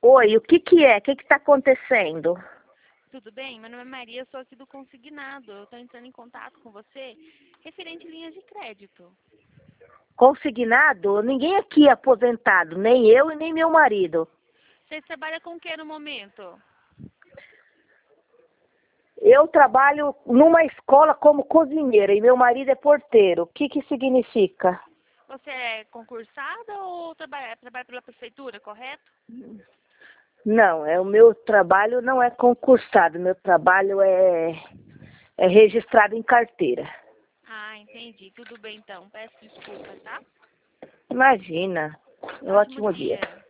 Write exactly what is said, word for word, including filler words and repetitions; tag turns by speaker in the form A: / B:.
A: Oi, o que que é? O que que tá acontecendo?
B: Tudo bem? Meu nome é Maria, sou aqui do Consignado. Eu estou entrando em contato com você referente a linhas de crédito.
A: Consignado? Ninguém aqui é aposentado, nem eu e nem meu marido.
B: Você trabalha com o que no momento?
A: Eu trabalho numa escola como cozinheira e meu marido é porteiro. O que que significa?
B: Você é concursada ou trabalha, trabalha pela prefeitura, correto?
A: Não, é o meu trabalho não é concursado, meu trabalho é, é registrado em carteira.
B: Ah, entendi. Tudo bem então. Peço desculpa, tá?
A: Imagina. Um
B: Ótimo
A: ótimo dia.
B: dia.